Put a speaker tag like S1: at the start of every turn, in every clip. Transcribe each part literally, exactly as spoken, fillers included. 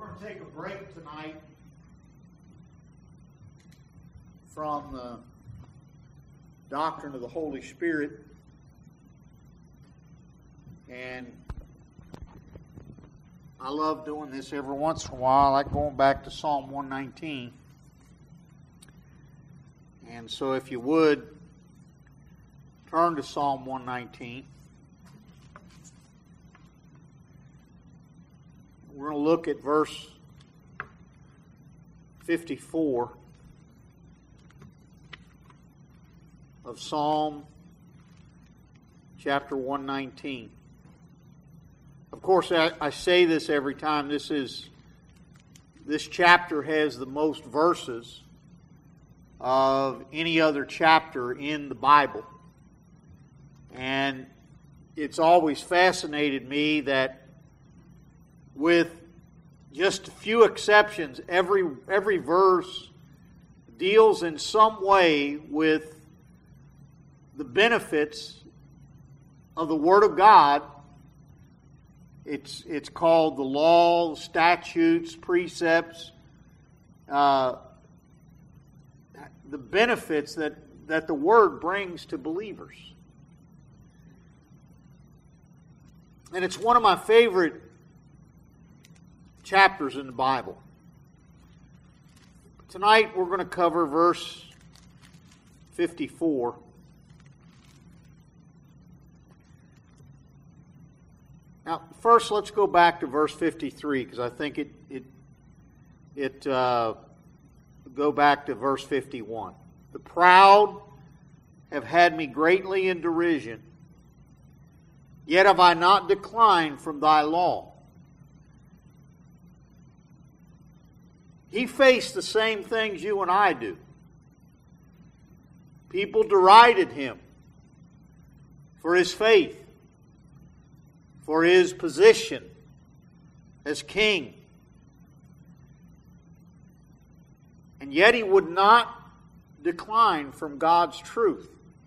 S1: going to take a break tonight from the doctrine of the Holy Spirit. And I love doing this every once in a while. I like going back to Psalm one nineteen. And so if you would, turn to Psalm one nineteen. We're going to look at verse fifty-four of Psalm chapter one nineteen. Of course, I, I say this every time. This is this chapter has the most verses of any other chapter in the Bible. And it's always fascinated me that with just a few exceptions, every every verse deals in some way with the benefits of the Word of God. It's it's called the law, statutes, precepts, uh, the benefits that, that the Word brings to believers. And it's one of my favorite chapters in the Bible. Tonight we're going to cover verse fifty-four. Now, first let's go back to verse fifty-three, because I think it it it uh, go back to verse fifty-one. The proud have had me greatly in derision, yet have I not declined from thy law. He faced the same things you and I do. People derided him for his faith, for his position as king. And yet he would not decline from God's truth.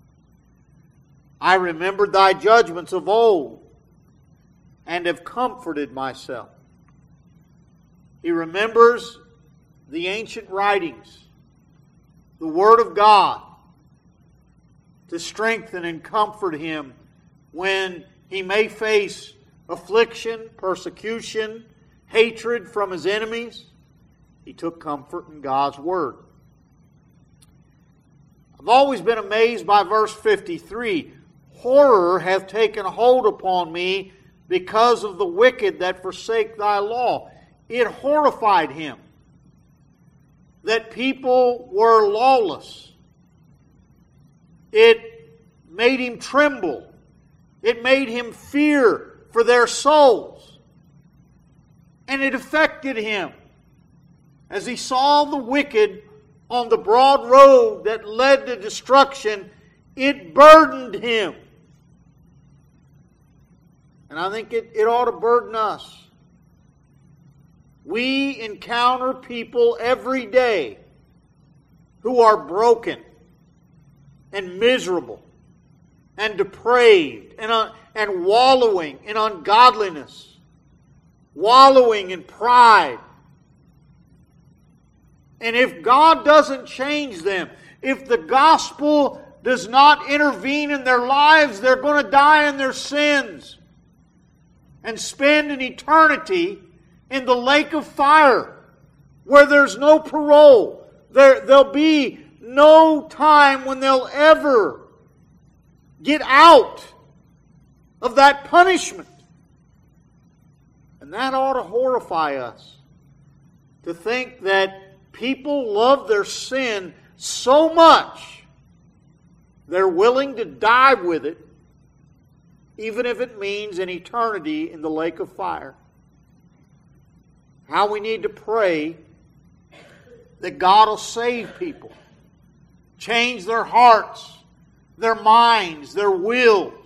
S1: I remembered thy judgments of old and have comforted myself. He remembers the ancient writings, the Word of God, to strengthen and comfort him when he may face affliction, persecution, hatred from his enemies. He took comfort in God's Word. I've always been amazed by verse fifty-three. Horror hath taken hold upon me because of the wicked that forsake thy law. It horrified him that people were lawless. It made him tremble. It made him fear for their souls. And it affected him as he saw the wicked on the broad road that led to destruction. It burdened him. And I think it, it ought to burden us. We encounter people every day who are broken and miserable and depraved and, uh, and wallowing in ungodliness, wallowing in pride. And if God doesn't change them, if the gospel does not intervene in their lives, they're going to die in their sins and spend an eternity in the lake of fire, where there's no parole. There, there'll be no time when they'll ever get out of that punishment. And that ought to horrify us, to think that people love their sin so much they're willing to die with it, even if it means an eternity in the lake of fire. How we need to pray that God will save people, change their hearts, their minds, their wills.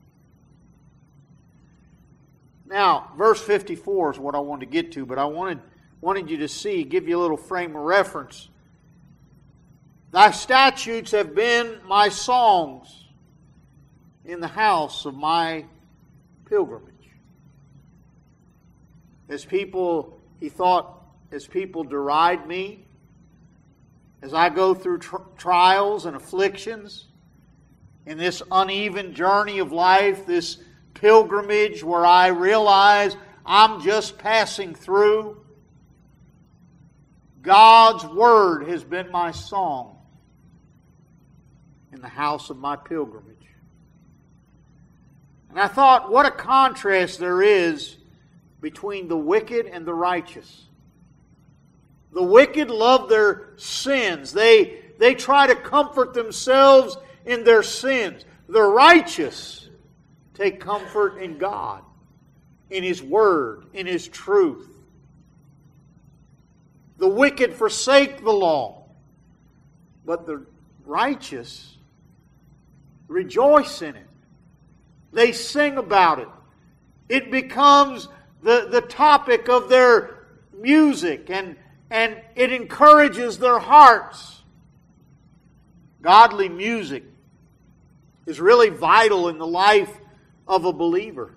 S1: Now, verse fifty-four is what I wanted to get to, but I wanted, wanted you to see, give you a little frame of reference. Thy statutes have been my songs in the house of my pilgrimage. As people He thought, as people deride me, as I go through tr- trials and afflictions, in this uneven journey of life, this pilgrimage where I realize I'm just passing through, God's Word has been my song in the house of my pilgrimage. And I thought, what a contrast there is between the wicked and the righteous. The wicked love their sins. They, they try to comfort themselves in their sins. The righteous take comfort in God, in His Word, in His truth. The wicked forsake the law, but the righteous rejoice in it. They sing about it. It becomes the, the topic of their music, and, and it encourages their hearts. Godly music is really vital in the life of a believer.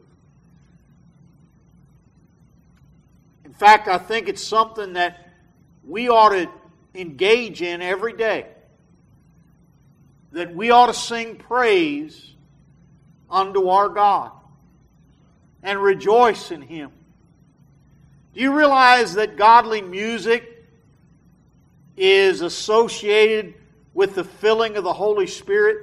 S1: In fact, I think it's something that we ought to engage in every day. That we ought to sing praise unto our God and rejoice in Him. Do you realize that godly music is associated with the filling of the Holy Spirit?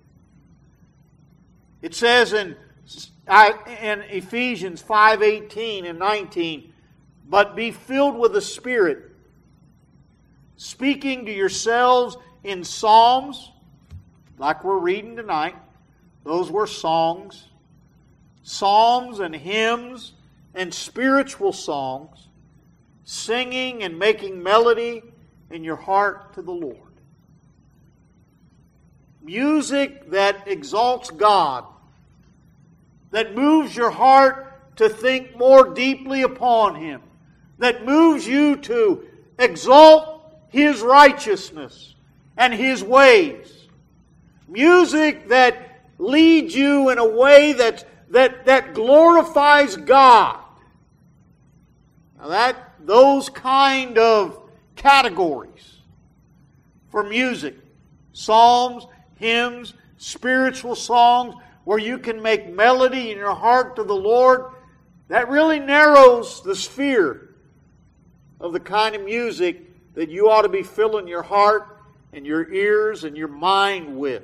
S1: It says in, in Ephesians five eighteen and nineteen, "But be filled with the Spirit, speaking to yourselves in psalms," like we're reading tonight. Those were songs. Psalms and hymns and spiritual songs, singing and making melody in your heart to the Lord. Music that exalts God, that moves your heart to think more deeply upon Him, that moves you to exalt His righteousness and His ways. Music that leads you in a way that, that, that glorifies God. Now that, those kind of categories for music, psalms, hymns, spiritual songs, where you can make melody in your heart to the Lord, that really narrows the sphere of the kind of music that you ought to be filling your heart and your ears and your mind with.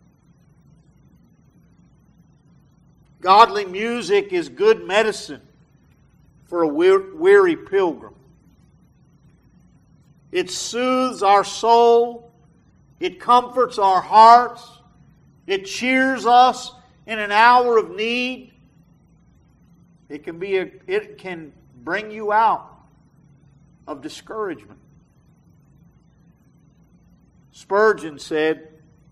S1: Godly music is good medicine for a weary pilgrim. It soothes our soul. It comforts our hearts. It cheers us in an hour of need. It can be a, it can bring you out of discouragement. Spurgeon said,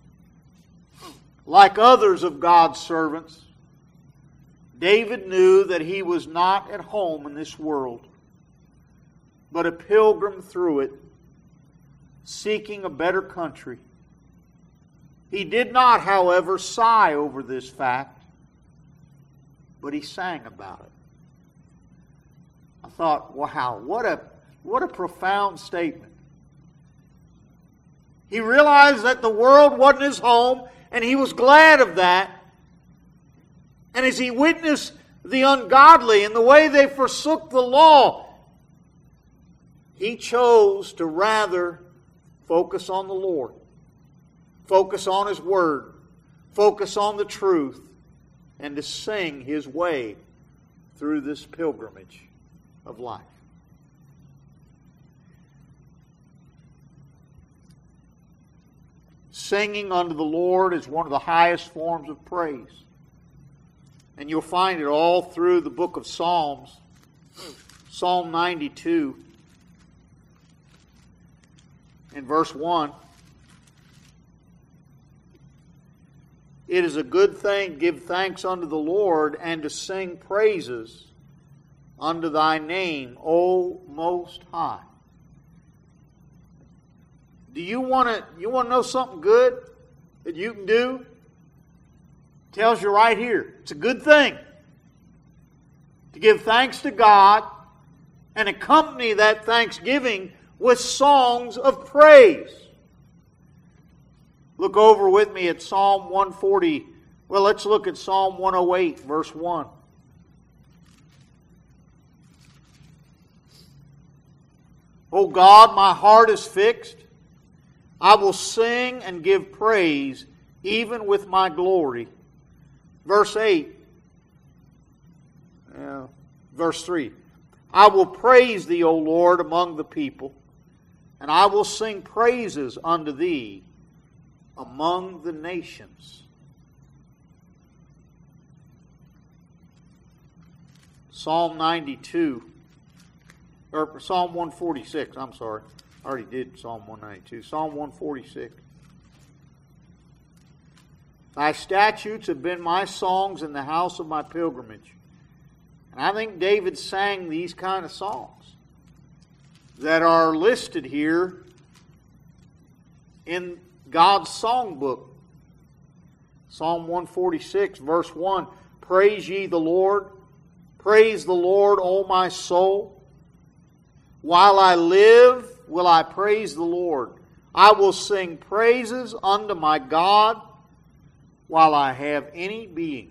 S1: like others of God's servants, David knew that he was not at home in this world, but a pilgrim through it, seeking a better country. He did not, however, sigh over this fact, but he sang about it. I thought, wow, what a, what a profound statement. He realized that the world wasn't his home, and he was glad of that. And as he witnessed the ungodly and the way they forsook the law, he chose to rather focus on the Lord, focus on His Word, focus on the truth, and to sing His way through this pilgrimage of life. Singing unto the Lord is one of the highest forms of praise. And you'll find it all through the book of Psalms. Psalm ninety-two, in verse one. It is a good thing to give thanks unto the Lord and to sing praises unto Thy name, O Most High. Do you want to you want to know something good that you can do? Tells you right here. It's a good thing to give thanks to God and accompany that thanksgiving with songs of praise. Look over with me at Psalm one forty. Well, let's look at Psalm one oh eight, verse one. O God, my heart is fixed. I will sing and give praise, even with my glory. Verse eight. Uh, verse three. I will praise Thee, O Lord, among the people, and I will sing praises unto Thee among the nations. Psalm ninety-two, or Psalm one forty-six, I'm sorry. I already did Psalm one ninety-two. Psalm one forty-six. Thy statutes have been my songs in the house of my pilgrimage. And I think David sang these kind of songs that are listed here in God's songbook. Psalm one forty-six, verse one. Praise ye the Lord. Praise the Lord, O my soul. While I live, will I praise the Lord. I will sing praises unto my God while I have any being.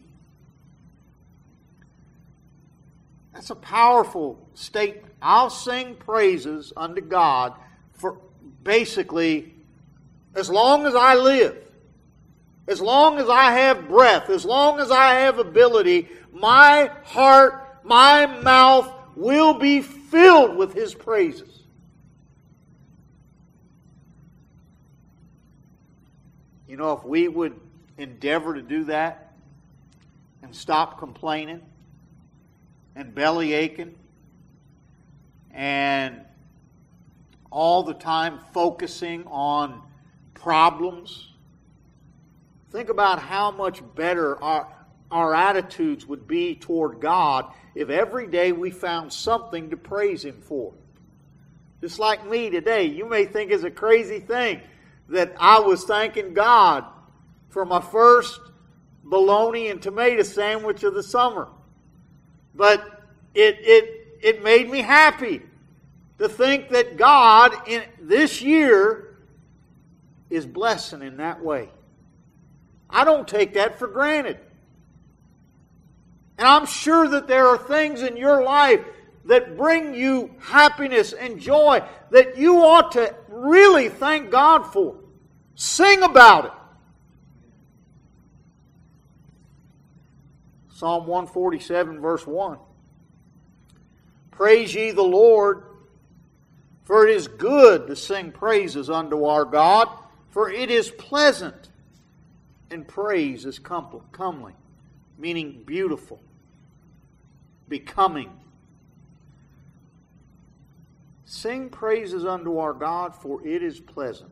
S1: That's a powerful statement. I'll sing praises unto God for basically as long as I live. As long as I have breath, as long as I have ability, my heart, my mouth will be filled with His praises. You know, if we would endeavor to do that and stop complaining and belly aching and all the time focusing on problems, think about how much better our, our attitudes would be toward God if every day we found something to praise Him for. Just like me today, you may think it's a crazy thing that I was thanking God for my first bologna and tomato sandwich of the summer. But it it it made me happy to think that God in this year is blessing in that way. I don't take that for granted. And I'm sure that there are things in your life that bring you happiness and joy that you ought to really thank God for. Sing about it. Psalm one forty-seven, verse one. Praise ye the Lord, for it is good to sing praises unto our God, for it is pleasant, and praise is comely, meaning beautiful, becoming. Sing praises unto our God, for it is pleasant.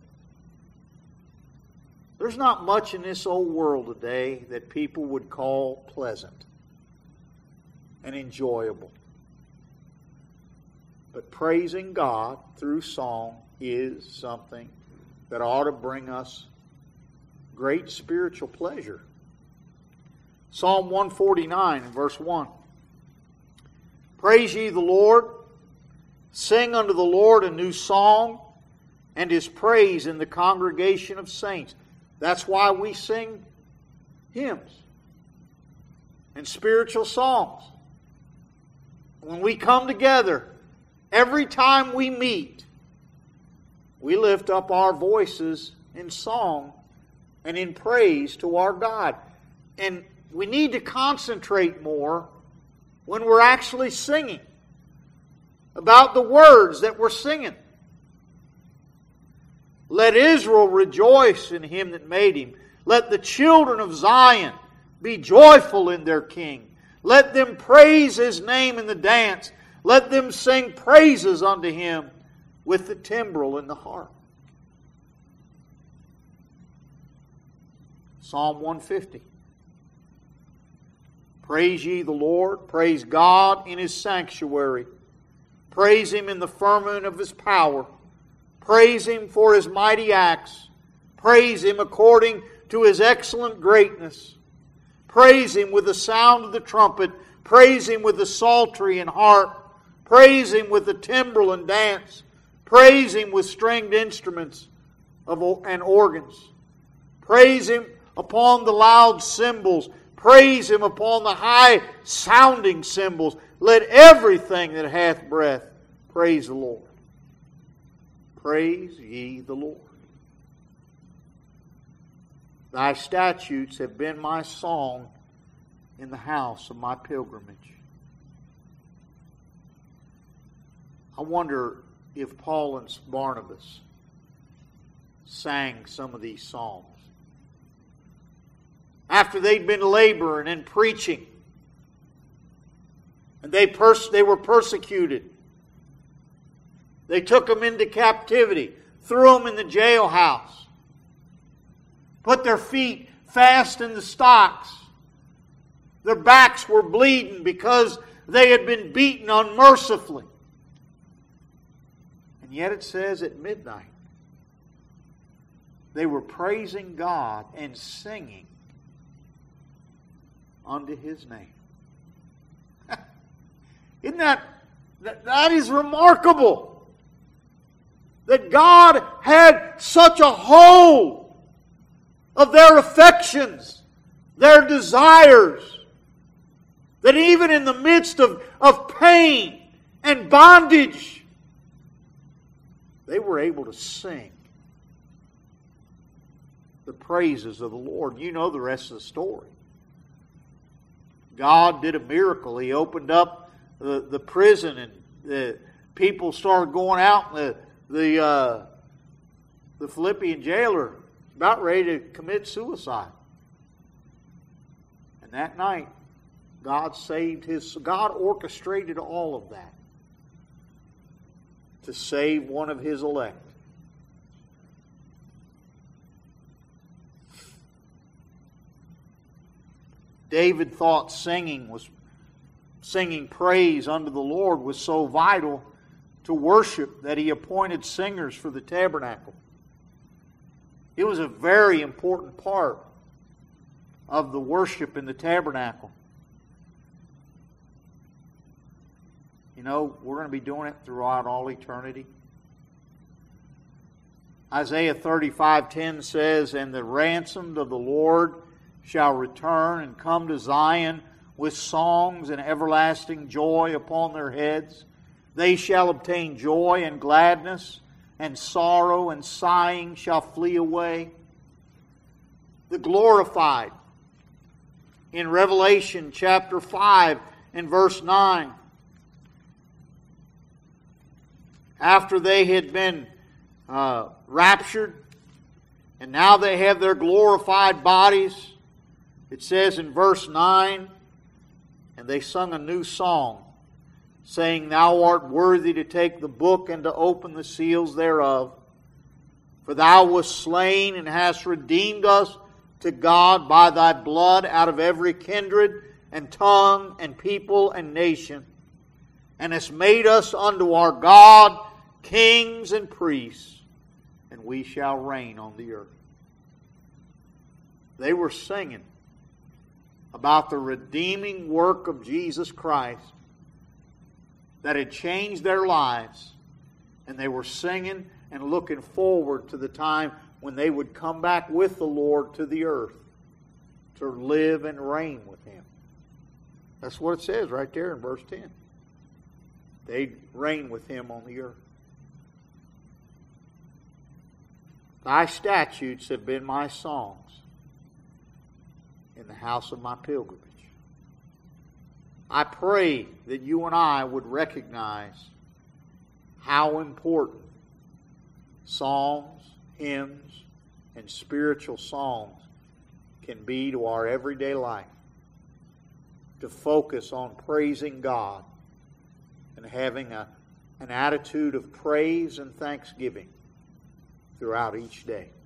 S1: There's not much in this old world today that people would call pleasant and enjoyable. But praising God through song is something that ought to bring us great spiritual pleasure. Psalm one forty-nine, verse one. Praise ye the Lord. Sing unto the Lord a new song, and His praise in the congregation of saints. That's why we sing hymns and spiritual songs. When we come together, every time we meet, we lift up our voices in song and in praise to our God. And we need to concentrate more when we're actually singing about the words that we're singing. Let Israel rejoice in Him that made him. Let the children of Zion be joyful in their King. Let them praise His name in the dance. Let them sing praises unto Him with the timbrel and the harp. Psalm one fifty. Praise ye the Lord. Praise God in His sanctuary. Praise Him in the firmament of His power. Praise Him for His mighty acts. Praise Him according to His excellent greatness. Praise Him with the sound of the trumpet. Praise Him with the psaltery and harp. Praise Him with the timbrel and dance. Praise Him with stringed instruments of, and organs. Praise Him upon the loud cymbals. Praise Him upon the high-sounding cymbals. Let everything that hath breath praise the Lord. Praise ye the Lord. Thy statutes have been my song in the house of my pilgrimage. I wonder if Paul and Barnabas sang some of these psalms. After they'd been laboring and preaching, and they, pers- they were persecuted. They took them into captivity, threw them in the jailhouse, put their feet fast in the stocks. Their backs were bleeding because they had been beaten unmercifully. And yet it says at midnight, they were praising God and singing unto His name. Isn't that, that, that is remarkable. That God had such a hold of their affections, their desires, that even in the midst of, of pain and bondage, they were able to sing the praises of the Lord. You know the rest of the story. God did a miracle. He opened up the, the prison, and the people started going out. The the uh, the Philippian jailer about ready to commit suicide. And that night, God saved his. God orchestrated all of that to save one of His elect. David thought singing was singing praise unto the Lord was so vital to worship that he appointed singers for the tabernacle. It was a very important part of the worship in the tabernacle. You know, we're going to be doing it throughout all eternity. Isaiah thirty-five ten says, "And the ransomed of the Lord shall return and come to Zion with songs and everlasting joy upon their heads. They shall obtain joy and gladness, and sorrow and sighing shall flee away." The glorified in Revelation chapter five and verse nine. After they had been uh, raptured, and now they have their glorified bodies, it says in verse nine, "And they sung a new song, saying, Thou art worthy to take the book and to open the seals thereof. For Thou wast slain and hast redeemed us to God by Thy blood out of every kindred and tongue and people and nation, and hast made us unto our God kings and priests, and we shall reign on the earth." They were singing about the redeeming work of Jesus Christ that had changed their lives. And they were singing and looking forward to the time when they would come back with the Lord to the earth to live and reign with Him. That's what it says right there in verse ten. They'd reign with Him on the earth. Thy statutes have been my songs in the house of my pilgrimage. I pray that you and I would recognize how important psalms, hymns, and spiritual songs can be to our everyday life. To focus on praising God and having a, an attitude of praise and thanksgiving throughout each day.